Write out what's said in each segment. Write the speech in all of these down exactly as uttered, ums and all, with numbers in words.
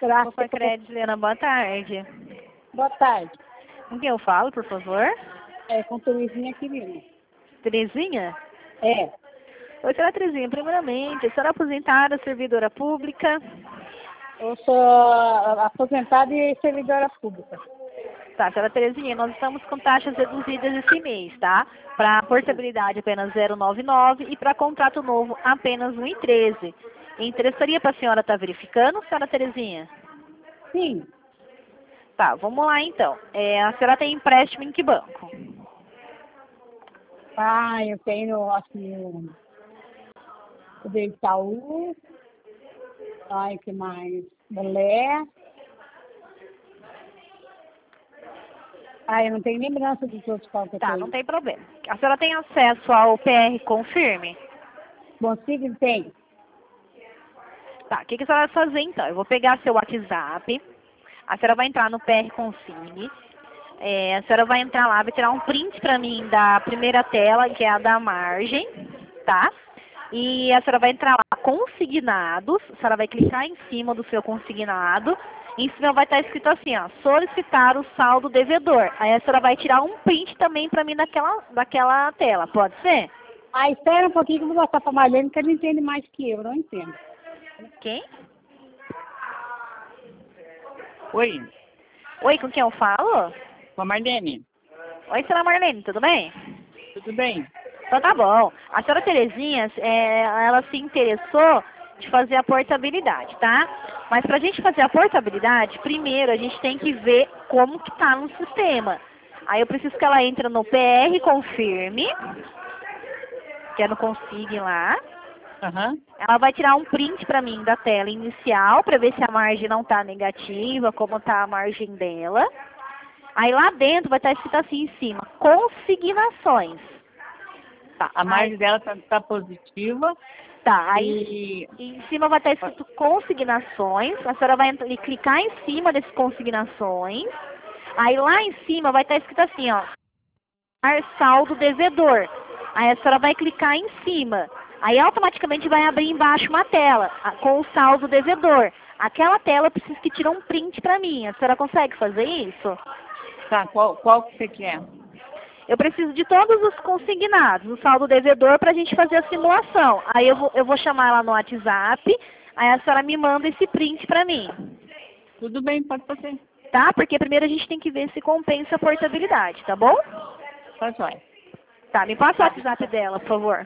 Graças Opa, Crédito, Helena, boa tarde. Boa tarde. Com quem eu falo, por favor? É com Terezinha Quirino. Terezinha? É. Oi, senhora Terezinha, primeiramente, a senhora é aposentada, servidora pública? Eu sou aposentada e servidora pública. Tá, senhora Terezinha, nós estamos com taxas reduzidas esse mês, tá? Para portabilidade apenas zero vírgula noventa e nove e para contrato novo apenas um vírgula treze. Interessaria para a senhora estar verificando, senhora Terezinha? Sim. Tá, vamos lá então. É, a senhora tem empréstimo em que banco? Ah, eu tenho assim o do Itaú. Ai, que mais? Mulher. Ah, eu não tenho lembrança dos outros qual que eu Tá, tenho. não tem problema. A senhora tem acesso ao P R Confirme? Consigo? Tem. Tá, o que, que a senhora vai fazer então? Eu vou pegar seu WhatsApp, a senhora vai entrar no P R Confirme, é, a senhora vai entrar lá, vai tirar um print pra mim da primeira tela, que é a da margem, tá? E a senhora vai entrar lá, consignados, a senhora vai clicar em cima do seu consignado, em cima vai estar escrito assim, ó, solicitar o saldo devedor. Aí a senhora vai tirar um print também pra mim daquela, daquela tela, pode ser? Ah, espera um pouquinho que eu vou botar pra Marlene, que ela entende mais que eu, eu não entendo. Quem? Oi, Oi, com quem eu falo? com a Marlene. Oi, senhora Marlene, tudo bem? Tudo bem? Então tá bom. A senhora Terezinha, é, ela se interessou de fazer a portabilidade, tá? Mas pra gente fazer a portabilidade, primeiro a gente tem que ver como que tá no sistema. Aí eu preciso que ela entre no P R Confirme, que é no Consign lá. Aham. Ela vai tirar um print pra mim da tela inicial, pra ver se a margem não tá negativa, como tá a margem dela. Aí lá dentro vai estar escrito assim em cima, consignações. Tá, A margem aí, dela tá, tá positiva. tá, aí E em cima vai estar escrito consignações. A senhora vai entrar- clicar em cima dessas consignações. Aí lá em cima vai estar escrito assim, ó, saldo devedor. Aí a senhora vai clicar em cima. Aí automaticamente vai abrir embaixo uma tela a- com o saldo devedor. Aquela tela eu preciso que tire um print pra mim. A senhora consegue fazer isso? tá, qual, qual que você quer? Eu preciso de todos os consignados, o saldo devedor, para a gente fazer a simulação. Aí eu vou, eu vou chamar ela no WhatsApp, aí a senhora me manda esse print para mim. Tudo bem, pode fazer. Tá? Porque primeiro a gente tem que ver se compensa a portabilidade, tá bom? Tá jóia. Tá, me passa o Tá. WhatsApp dela, por favor.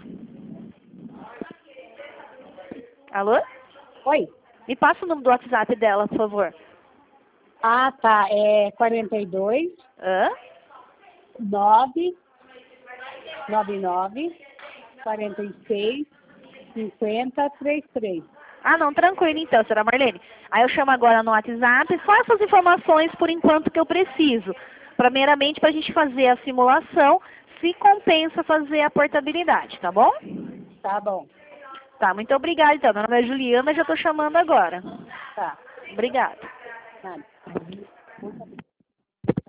Alô? Oi. Me passa o número do WhatsApp dela, por favor. Ah, tá. É quarenta e dois, Hã? nove, nove nove, quarenta e seis, cinquenta, trinta e três. Ah, não, tranquilo então, senhora Marlene. Aí eu chamo agora no WhatsApp, só essas informações por enquanto que eu preciso. Primeiramente, para a gente fazer a simulação, se compensa fazer a portabilidade, tá bom? Tá bom. Tá, muito obrigada então. Meu nome é Juliana, já estou chamando agora. Tá. Obrigada. Nada.